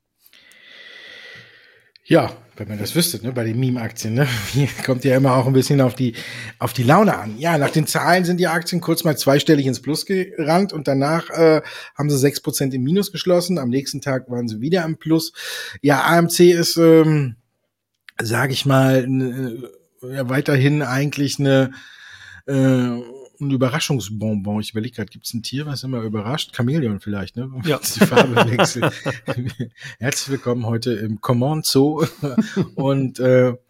Ja, wenn man das wüsste, ne, bei den Meme-Aktien, ne, hier kommt ja immer auch ein bisschen auf die Laune an. Ja, nach den Zahlen sind die Aktien kurz mal zweistellig ins Plus gerannt und danach haben sie 6% im Minus geschlossen. Am nächsten Tag waren sie wieder im Plus. Ja, AMC ist, sage ich mal, weiterhin eigentlich ein Überraschungsbonbon. Ich überlege gerade, gibt es ein Tier, was immer überrascht? Chamäleon vielleicht, ne? Ja. Die Farbe wechselt. Herzlich willkommen heute im Common Zoo. Und wenn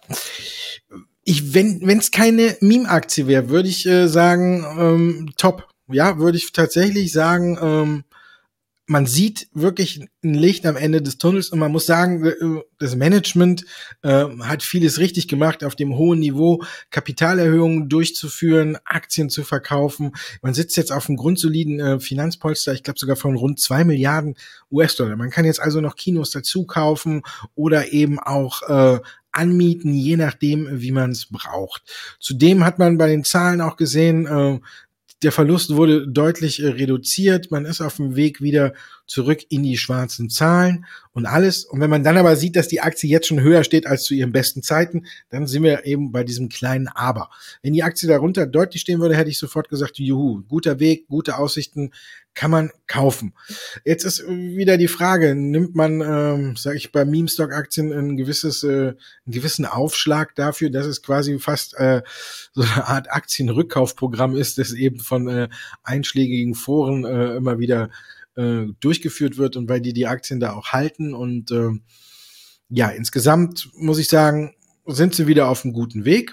es keine Meme-Aktie wäre, würde ich sagen, top. Ja, würde ich tatsächlich sagen, man sieht wirklich ein Licht am Ende des Tunnels und man muss sagen, das Management hat vieles richtig gemacht, auf dem hohen Niveau Kapitalerhöhungen durchzuführen, Aktien zu verkaufen. Man sitzt jetzt auf einem grundsoliden Finanzpolster, ich glaube sogar von rund 2 Milliarden US-Dollar. Man kann jetzt also noch Kinos dazu kaufen oder eben auch anmieten, je nachdem, wie man es braucht. Zudem hat man bei den Zahlen auch gesehen, der Verlust wurde deutlich reduziert. Man ist auf dem Weg wieder zurück in die schwarzen Zahlen und alles. Und wenn man dann aber sieht, dass die Aktie jetzt schon höher steht als zu ihren besten Zeiten, dann sind wir eben bei diesem kleinen Aber. Wenn die Aktie darunter deutlich stehen würde, hätte ich sofort gesagt, juhu, guter Weg, gute Aussichten, kann man kaufen. Jetzt ist wieder die Frage, nimmt man, sage ich, bei Meme-Stock-Aktien einen gewissen Aufschlag dafür, dass es quasi fast so eine Art Aktienrückkaufprogramm ist, das eben von einschlägigen Foren immer wieder durchgeführt wird und weil die Aktien da auch halten. Und ja, insgesamt muss ich sagen, sind sie wieder auf einem guten Weg.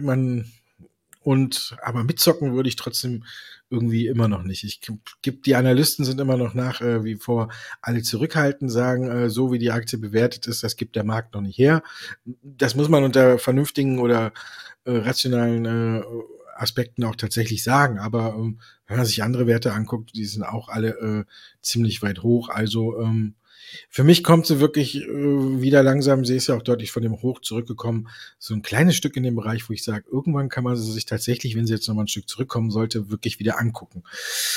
Aber mitzocken würde ich trotzdem irgendwie immer noch nicht. Die Analysten sind immer noch nach wie vor alle zurückhaltend, sagen, so wie die Aktie bewertet ist, das gibt der Markt noch nicht her. Das muss man unter vernünftigen oder rationalen Aspekten auch tatsächlich sagen. Aber wenn man sich andere Werte anguckt, die sind auch alle ziemlich weit hoch. Also für mich kommt sie wirklich wieder langsam, sie ist ja auch deutlich von dem Hoch zurückgekommen, so ein kleines Stück in dem Bereich, wo ich sage, irgendwann kann man sie sich tatsächlich, wenn sie jetzt nochmal ein Stück zurückkommen sollte, wirklich wieder angucken.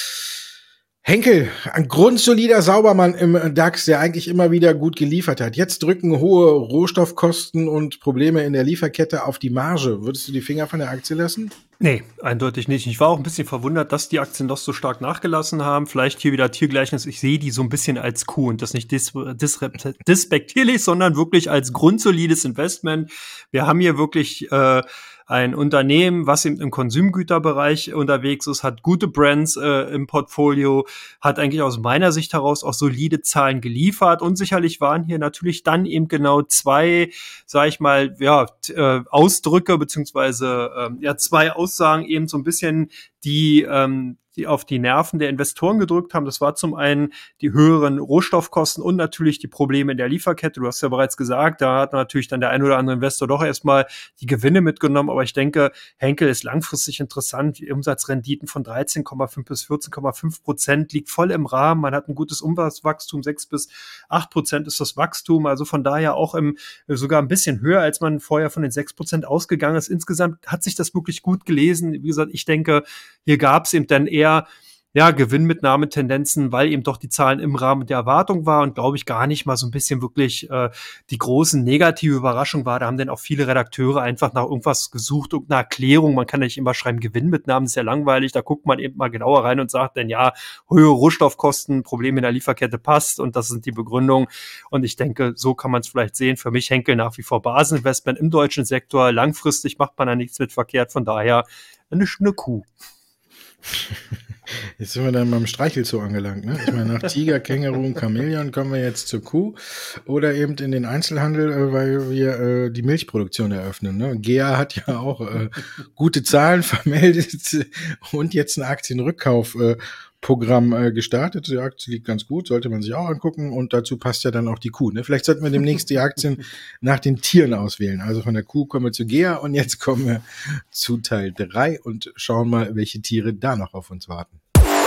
Henkel, ein grundsolider Saubermann im DAX, der eigentlich immer wieder gut geliefert hat. Jetzt drücken hohe Rohstoffkosten und Probleme in der Lieferkette auf die Marge. Würdest du die Finger von der Aktie lassen? Nee, eindeutig nicht. Ich war auch ein bisschen verwundert, dass die Aktien doch so stark nachgelassen haben. Vielleicht hier wieder Tiergleichnis. Ich sehe die so ein bisschen als Kuh und das nicht despektierlich, sondern wirklich als grundsolides Investment. Wir haben hier wirklich ein Unternehmen, was im Konsumgüterbereich unterwegs ist, hat gute Brands im Portfolio, hat eigentlich aus meiner Sicht heraus auch solide Zahlen geliefert und sicherlich waren hier natürlich dann eben genau zwei, sag ich mal, Ausdrücke beziehungsweise zwei Aussagen eben so ein bisschen, die auf die Nerven der Investoren gedrückt haben. Das war zum einen die höheren Rohstoffkosten und natürlich die Probleme in der Lieferkette. Du hast ja bereits gesagt, da hat natürlich dann der ein oder andere Investor doch erstmal die Gewinne mitgenommen. Aber ich denke, Henkel ist langfristig interessant. Die Umsatzrenditen von 13,5 bis 14,5% liegt voll im Rahmen. Man hat ein gutes Umsatzwachstum, 6-8% ist das Wachstum. Also von daher auch sogar ein bisschen höher, als man vorher von den 6% ausgegangen ist. Insgesamt hat sich das wirklich gut gelesen. Wie gesagt, ich denke, hier gab es eben dann eher Gewinnmitnahmetendenzen, weil eben doch die Zahlen im Rahmen der Erwartung waren und glaube ich gar nicht mal so ein bisschen wirklich die großen negative Überraschung war. Da haben dann auch viele Redakteure einfach nach irgendwas gesucht, irgendeine Erklärung. Man kann ja nicht immer schreiben, Gewinnmitnahmen ist ja langweilig. Da guckt man eben mal genauer rein und sagt dann, ja, höhere Rohstoffkosten, Probleme in der Lieferkette passt und das sind die Begründungen. Und ich denke, so kann man es vielleicht sehen. Für mich Henkel nach wie vor Baseninvestment im deutschen Sektor. Langfristig macht man da nichts mit verkehrt. Von daher eine Kuh. Jetzt sind wir dann beim Streichelzoo angelangt, ne? Ich meine, nach Tiger, Känguru und Chamäleon kommen wir jetzt zur Kuh oder eben in den Einzelhandel, weil wir die Milchproduktion eröffnen, ne? GEA hat ja auch gute Zahlen vermeldet und jetzt einen Aktienrückkauf Programm gestartet. Die Aktie liegt ganz gut, sollte man sich auch angucken. Und dazu passt ja dann auch die Kuh. Ne? Vielleicht sollten wir demnächst die Aktien nach den Tieren auswählen. Also von der Kuh kommen wir zu Gea und jetzt kommen wir zu Teil 3 und schauen mal, welche Tiere da noch auf uns warten.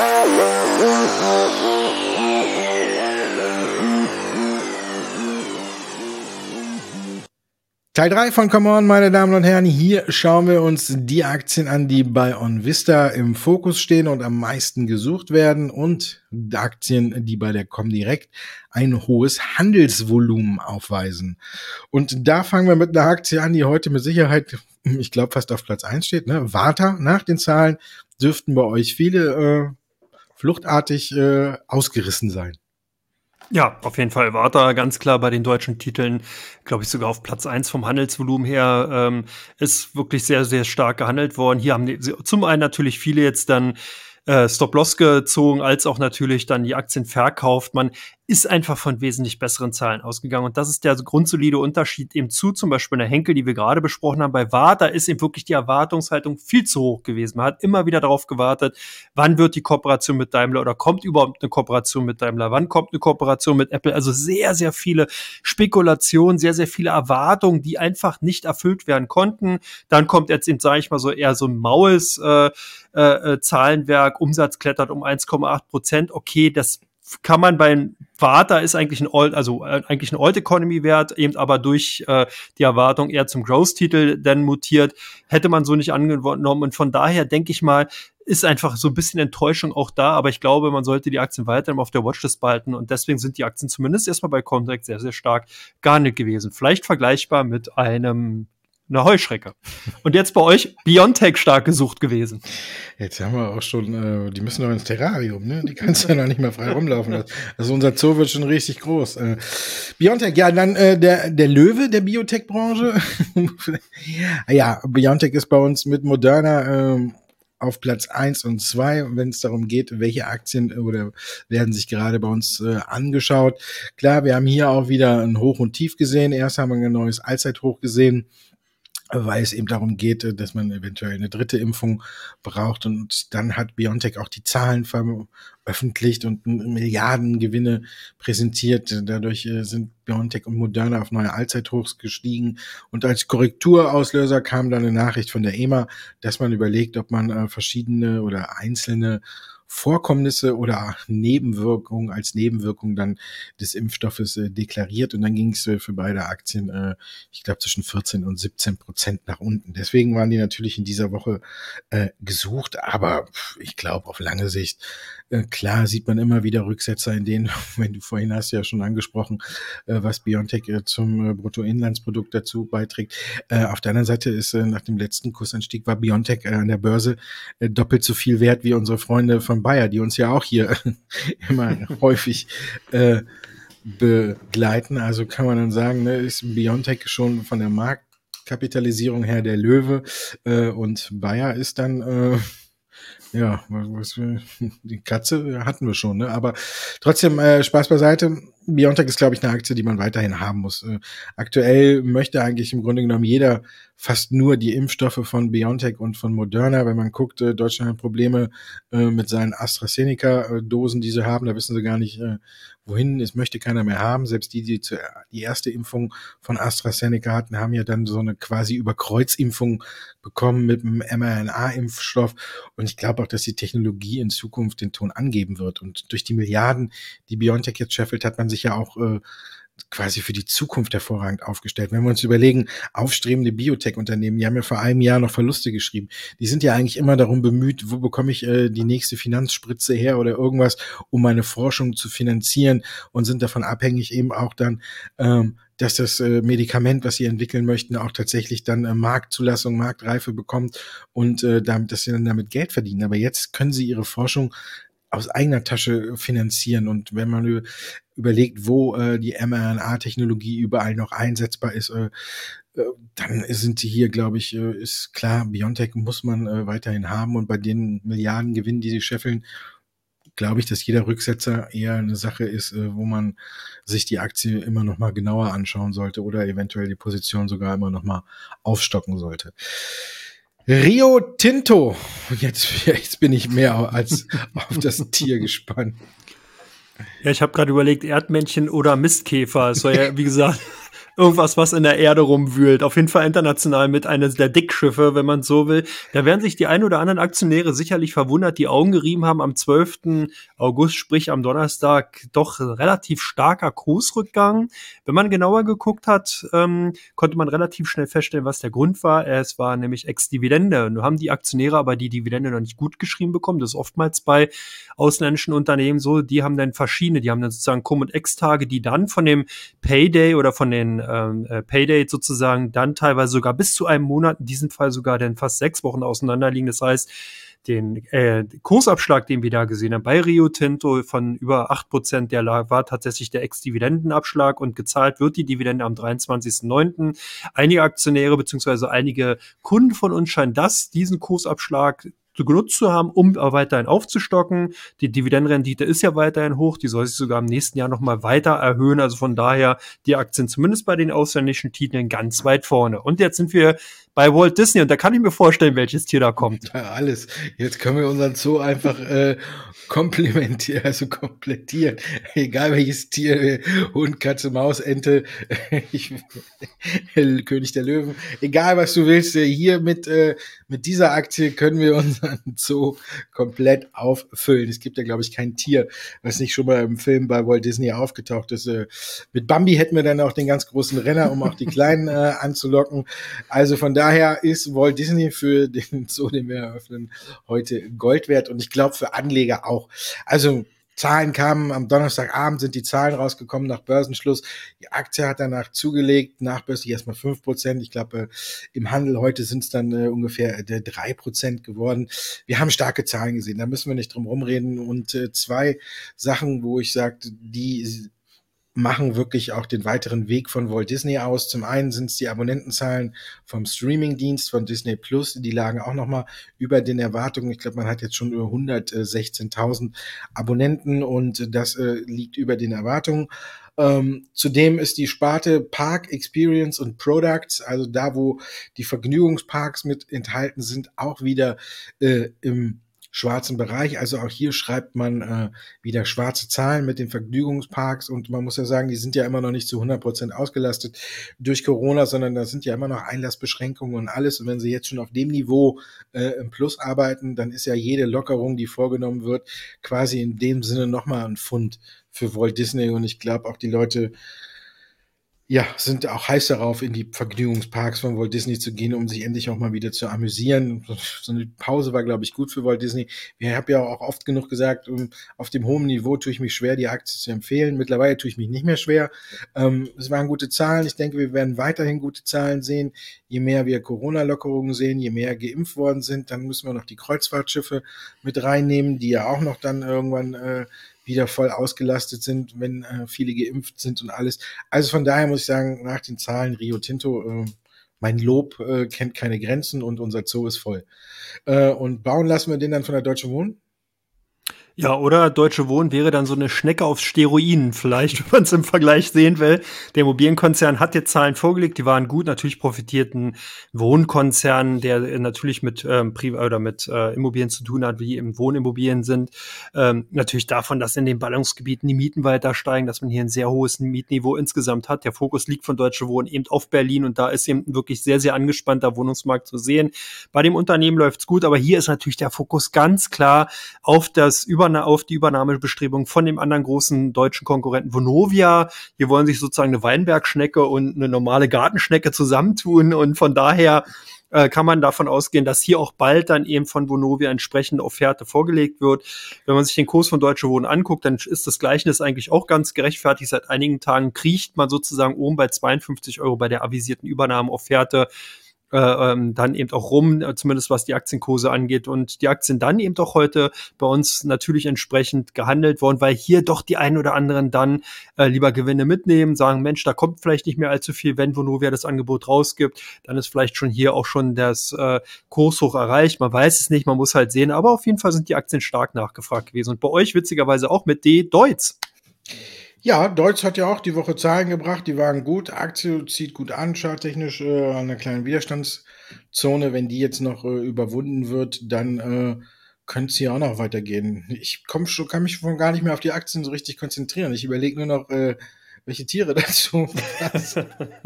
Teil 3 von Come On, meine Damen und Herren. Hier schauen wir uns die Aktien an, die bei OnVista im Fokus stehen und am meisten gesucht werden und Aktien, die bei der Comdirect ein hohes Handelsvolumen aufweisen. Und da fangen wir mit einer Aktie an, die heute mit Sicherheit, ich glaube, fast auf Platz 1 steht. Ne? Varta, nach den Zahlen dürften bei euch viele fluchtartig ausgerissen sein. Ja, auf jeden Fall. Varta ganz klar bei den deutschen Titeln, glaube ich, sogar auf Platz 1 vom Handelsvolumen her, ist wirklich sehr, sehr stark gehandelt worden. Hier haben zum einen natürlich viele jetzt dann Stop-Loss gezogen, als auch natürlich dann die Aktien verkauft. Man ist einfach von wesentlich besseren Zahlen ausgegangen. Und das ist der grundsolide Unterschied eben zu zum Beispiel einer Henkel, die wir gerade besprochen haben. Bei Varta ist eben wirklich die Erwartungshaltung viel zu hoch gewesen. Man hat immer wieder darauf gewartet, wann wird die Kooperation mit Daimler oder kommt überhaupt eine Kooperation mit Daimler? Wann kommt eine Kooperation mit Apple? Also sehr, sehr viele Spekulationen, sehr, sehr viele Erwartungen, die einfach nicht erfüllt werden konnten. Dann kommt jetzt eben, sage ich mal so, eher so ein maues Zahlenwerk. Umsatz klettert um 1,8%. Okay, das kann man bei Varta ist eigentlich ein Old Economy Wert, eben aber durch die Erwartung eher zum Growth-Titel dann mutiert, hätte man so nicht angenommen. Und von daher denke ich mal, ist einfach so ein bisschen Enttäuschung auch da, aber ich glaube, man sollte die Aktien weiterhin auf der Watchlist behalten und deswegen sind die Aktien zumindest erstmal bei Comdirect sehr, sehr stark gehandelt gewesen. Vielleicht vergleichbar mit einer Heuschrecke. Und jetzt bei euch BioNTech stark gesucht gewesen. Jetzt haben wir auch schon, die müssen doch ins Terrarium, ne? Die kannst du ja noch nicht mehr frei rumlaufen lassen. Also unser Zoo wird schon richtig groß. BioNTech, ja, dann der Löwe der Biotech-Branche. Ja, BioNTech ist bei uns mit Moderna auf Platz 1 und 2, wenn es darum geht, welche Aktien oder werden sich gerade bei uns angeschaut. Klar, wir haben hier auch wieder ein Hoch und Tief gesehen. Erst haben wir ein neues Allzeithoch gesehen, weil es eben darum geht, dass man eventuell eine dritte Impfung braucht. Und dann hat BioNTech auch die Zahlen veröffentlicht und Milliardengewinne präsentiert. Dadurch sind BioNTech und Moderna auf neue Allzeithochs gestiegen. Und als Korrekturauslöser kam dann eine Nachricht von der EMA, dass man überlegt, ob man verschiedene oder einzelne Vorkommnisse oder Nebenwirkungen als Nebenwirkung dann des Impfstoffes deklariert und dann ging es für beide Aktien, ich glaube, zwischen 14% und 17% nach unten. Deswegen waren die natürlich in dieser Woche gesucht, aber ich glaube, auf lange Sicht, klar sieht man immer wieder Rücksetzer in denen, wenn du vorhin hast ja schon angesprochen, was BioNTech zum Bruttoinlandsprodukt dazu beiträgt. Auf der anderen Seite ist nach dem letzten Kursanstieg war BioNTech an der Börse doppelt so viel wert wie unsere Freunde von Bayer, die uns ja auch hier immer häufig begleiten. Also kann man dann sagen, ne, ist BioNTech schon von der Marktkapitalisierung her der Löwe und Bayer ist dann ja, die Katze hatten wir schon, ne? Aber trotzdem, Spaß beiseite. BioNTech ist, glaube ich, eine Aktie, die man weiterhin haben muss. Aktuell möchte eigentlich im Grunde genommen jeder fast nur die Impfstoffe von BioNTech und von Moderna. Wenn man guckt, Deutschland hat Probleme mit seinen AstraZeneca-Dosen, die sie haben. Da wissen sie gar nicht, wohin. Es möchte keiner mehr haben. Selbst die die erste Impfung von AstraZeneca hatten, haben ja dann so eine quasi Überkreuzimpfung bekommen mit einem mRNA-Impfstoff. Und ich glaube auch, dass die Technologie in Zukunft den Ton angeben wird. Und durch die Milliarden, die BioNTech jetzt scheffelt, hat man sich ja auch quasi für die Zukunft hervorragend aufgestellt. Wenn wir uns überlegen, aufstrebende Biotech-Unternehmen, die haben ja vor einem Jahr noch Verluste geschrieben. Die sind ja eigentlich immer darum bemüht, wo bekomme ich die nächste Finanzspritze her oder irgendwas, um meine Forschung zu finanzieren und sind davon abhängig eben auch dann, dass das Medikament, was sie entwickeln möchten, auch tatsächlich dann Marktzulassung, Marktreife bekommt und dass sie dann damit Geld verdienen. Aber jetzt können sie ihre Forschung aus eigener Tasche finanzieren. Und wenn man überlegt, wo die mRNA-Technologie überall noch einsetzbar ist, dann sind die hier, glaube ich, ist klar, BioNTech muss man weiterhin haben. Und bei den Milliardengewinnen, die sie scheffeln, glaube ich, dass jeder Rücksetzer eher eine Sache ist, wo man sich die Aktie immer noch mal genauer anschauen sollte oder eventuell die Position sogar immer noch mal aufstocken sollte. Rio Tinto. Jetzt bin ich mehr als auf das Tier gespannt. Ja, ich habe gerade überlegt, Erdmännchen oder Mistkäfer. Es soll ja, wie gesagt, irgendwas, was in der Erde rumwühlt. Auf jeden Fall international mit eines der Dickschiffe, wenn man so will. Da werden sich die ein oder anderen Aktionäre sicherlich verwundert, die Augen gerieben haben am 12. August, sprich am Donnerstag, doch relativ starker Kursrückgang. Wenn man genauer geguckt hat, konnte man relativ schnell feststellen, was der Grund war. Es war nämlich Ex-Dividende. Nun haben die Aktionäre aber die Dividende noch nicht gut geschrieben bekommen. Das ist oftmals bei ausländischen Unternehmen so. Die haben dann sozusagen Cum- und Ex-Tage, die dann von dem Payday oder von den Payday sozusagen dann teilweise sogar bis zu einem Monat, in diesem Fall sogar dann fast 6 Wochen auseinanderliegen. Das heißt, den Kursabschlag, den wir da gesehen haben bei Rio Tinto von über 8%, der war tatsächlich der Ex-Dividendenabschlag und gezahlt wird die Dividende am 23.09. Einige Aktionäre bzw. einige Kunden von uns scheinen diesen Kursabschlag genutzt zu haben, um weiterhin aufzustocken. Die Dividendenrendite ist ja weiterhin hoch, die soll sich sogar im nächsten Jahr nochmal weiter erhöhen. Also von daher die Aktien zumindest bei den ausländischen Titeln ganz weit vorne. Und jetzt sind wir bei Walt Disney und da kann ich mir vorstellen, welches Tier da kommt. Ja, alles. Jetzt können wir unseren Zoo einfach komplettieren. Egal welches Tier, Hund, Katze, Maus, Ente, König der Löwen. Egal was du willst, hier mit dieser Aktie können wir unseren Zoo komplett auffüllen. Es gibt ja, glaube ich, kein Tier, was nicht schon mal im Film bei Walt Disney aufgetaucht ist. Mit Bambi hätten wir dann auch den ganz großen Renner, um auch die Kleinen anzulocken. Also von daher ist Walt Disney für den Zoo, den wir eröffnen, heute Gold wert und ich glaube für Anleger auch. Also Zahlen kamen am Donnerstagabend, sind die Zahlen rausgekommen nach Börsenschluss. Die Aktie hat danach zugelegt, nachbörslich erstmal 5%. Ich glaube, im Handel heute sind es dann ungefähr 3% geworden. Wir haben starke Zahlen gesehen, da müssen wir nicht drum rumreden. Und 2 Sachen, wo ich sage, die machen wirklich auch den weiteren Weg von Walt Disney aus. Zum einen sind es die Abonnentenzahlen vom Streamingdienst von Disney Plus, die lagen auch nochmal über den Erwartungen. Ich glaube, man hat jetzt schon über 116.000 Abonnenten und das liegt über den Erwartungen. Zudem ist die Sparte Park Experience und Products, also da, wo die Vergnügungsparks mit enthalten sind, auch wieder im schwarzen Bereich. Also auch hier schreibt man wieder schwarze Zahlen mit den Vergnügungsparks und man muss ja sagen, die sind ja immer noch nicht zu 100% ausgelastet durch Corona, sondern da sind ja immer noch Einlassbeschränkungen und alles. Und wenn sie jetzt schon auf dem Niveau im Plus arbeiten, dann ist ja jede Lockerung, die vorgenommen wird, quasi in dem Sinne nochmal ein Pfund für Walt Disney. Und ich glaube auch die Leute sind auch heiß darauf, in die Vergnügungsparks von Walt Disney zu gehen, um sich endlich auch mal wieder zu amüsieren. So eine Pause war, glaube ich, gut für Walt Disney. Ich habe ja auch oft genug gesagt, auf dem hohen Niveau tue ich mich schwer, die Aktie zu empfehlen. Mittlerweile tue ich mich nicht mehr schwer. Es waren gute Zahlen. Ich denke, wir werden weiterhin gute Zahlen sehen. Je mehr wir Corona-Lockerungen sehen, je mehr geimpft worden sind, dann müssen wir noch die Kreuzfahrtschiffe mit reinnehmen, die ja auch noch dann irgendwann wieder voll ausgelastet sind, wenn viele geimpft sind und alles. Also von daher muss ich sagen, nach den Zahlen Rio Tinto, mein Lob kennt keine Grenzen und unser Zoo ist voll. Und bauen lassen wir den dann von der Deutsche Wohnen? Ja, oder Deutsche Wohnen wäre dann so eine Schnecke auf Steroiden vielleicht, wenn man es im Vergleich sehen will. Der Immobilienkonzern hat jetzt Zahlen vorgelegt, die waren gut. Natürlich profitiert ein Wohnkonzern, der natürlich mit Immobilien zu tun hat, wie eben Wohnimmobilien sind. Natürlich davon, dass in den Ballungsgebieten die Mieten weiter steigen, dass man hier ein sehr hohes Mietniveau insgesamt hat. Der Fokus liegt von Deutsche Wohnen eben auf Berlin und da ist eben wirklich sehr, sehr angespannter Wohnungsmarkt zu sehen. Bei dem Unternehmen läuft's gut, aber hier ist natürlich der Fokus ganz klar auf die Übernahmebestrebung von dem anderen großen deutschen Konkurrenten Vonovia. Hier wollen sich sozusagen eine Weinbergschnecke und eine normale Gartenschnecke zusammentun und von daher kann man davon ausgehen, dass hier auch bald dann eben von Vonovia entsprechende Offerte vorgelegt wird. Wenn man sich den Kurs von Deutsche Wohnen anguckt, dann ist das Gleichnis eigentlich auch ganz gerechtfertigt. Seit einigen Tagen kriecht man sozusagen oben bei 52 € bei der avisierten Übernahmeofferte dann eben auch rum, zumindest was die Aktienkurse angeht. Und die Aktien dann eben auch heute bei uns natürlich entsprechend gehandelt worden, weil hier doch die einen oder anderen dann lieber Gewinne mitnehmen, sagen, Mensch, da kommt vielleicht nicht mehr allzu viel, wenn Vonovia das Angebot rausgibt, dann ist vielleicht schon hier auch schon das Kurshoch erreicht. Man weiß es nicht, man muss halt sehen, aber auf jeden Fall sind die Aktien stark nachgefragt gewesen. Und bei euch witzigerweise auch mit Deutz. Ja, Deutz hat ja auch die Woche Zahlen gebracht, die waren gut. Aktie zieht gut an, charttechnisch an einer kleinen Widerstandslinie Zone, wenn die jetzt noch überwunden wird, dann könnte es hier auch noch weitergehen. Ich kann mich schon gar nicht mehr auf die Aktien so richtig konzentrieren. Ich überlege nur noch, welche Tiere dazu passen.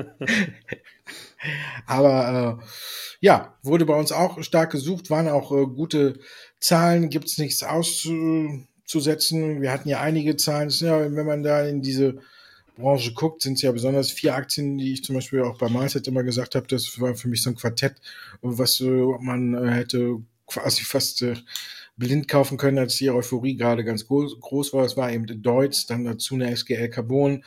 Aber ja, wurde bei uns auch stark gesucht, waren auch gute Zahlen, gibt es nichts auszusetzen. Wir hatten ja einige Zahlen. Ja, wenn man da in diese Branche guckt, sind es ja besonders 4 Aktien, die ich zum Beispiel auch bei Mindset immer gesagt habe, das war für mich so ein Quartett, was man hätte quasi fast blind kaufen können, als die Euphorie gerade ganz groß war. Es war eben Deutz, dann dazu eine SGL Carbon,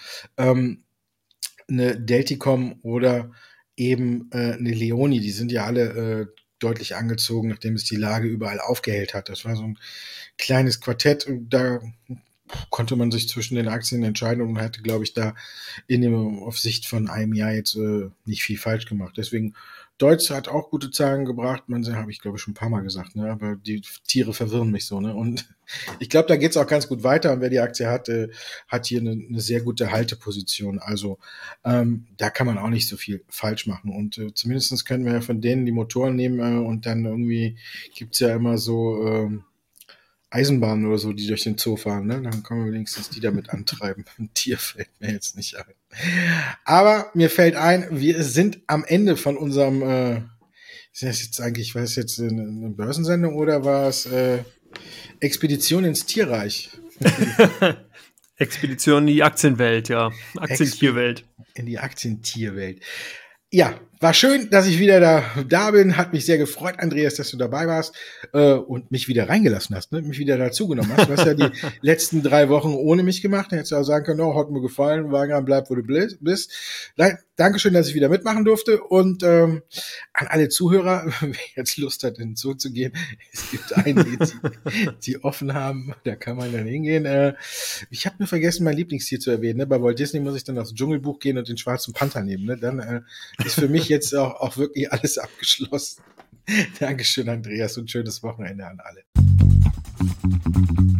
eine Delticom oder eben eine Leoni. Die sind ja alle deutlich angezogen, nachdem es die Lage überall aufgehellt hat. Das war so ein kleines Quartett. Da konnte man sich zwischen den Aktien entscheiden und hätte, glaube ich, da auf Sicht von einem Jahr jetzt nicht viel falsch gemacht. Deswegen, Deutz hat auch gute Zahlen gebracht. Habe ich, glaube ich, schon ein paar Mal gesagt, ne? Aber die Tiere verwirren mich so, ne? Und ich glaube, da geht es auch ganz gut weiter. Und wer die Aktie hat, hat hier eine sehr gute Halteposition. Also da kann man auch nicht so viel falsch machen. Und zumindest können wir ja von denen die Motoren nehmen und dann irgendwie gibt's ja immer so Eisenbahnen oder so, die durch den Zoo fahren, ne? Dann können wir wenigstens die damit antreiben. Ein Tier fällt mir jetzt nicht ein. Aber mir fällt ein, wir sind am Ende von unserem, ist das jetzt eigentlich, war es jetzt eine Börsensendung oder war es Expedition ins Tierreich? Expedition in die Aktienwelt, ja. Aktientierwelt. In die Aktientierwelt. Ja, war schön, dass ich wieder da bin. Hat mich sehr gefreut, Andreas, dass du dabei warst und mich wieder reingelassen hast, ne? Mich wieder dazugenommen hast. Du hast ja die letzten 3 Wochen ohne mich gemacht. Dann hättest du auch sagen können, oh, hat mir gefallen, Wagen bleib, wo du bist. Dankeschön, dass ich wieder mitmachen durfte. Und an alle Zuhörer, wer jetzt Lust hat, in den Zoo zu gehen, es gibt einige, die offen haben, da kann man dann hingehen. Ich habe nur vergessen, mein Lieblingstier zu erwähnen. Ne? Bei Walt Disney muss ich dann aufs Dschungelbuch gehen und den schwarzen Panther nehmen. Ne? Dann ist für mich jetzt auch wirklich alles abgeschlossen. Dankeschön, Andreas, und schönes Wochenende an alle.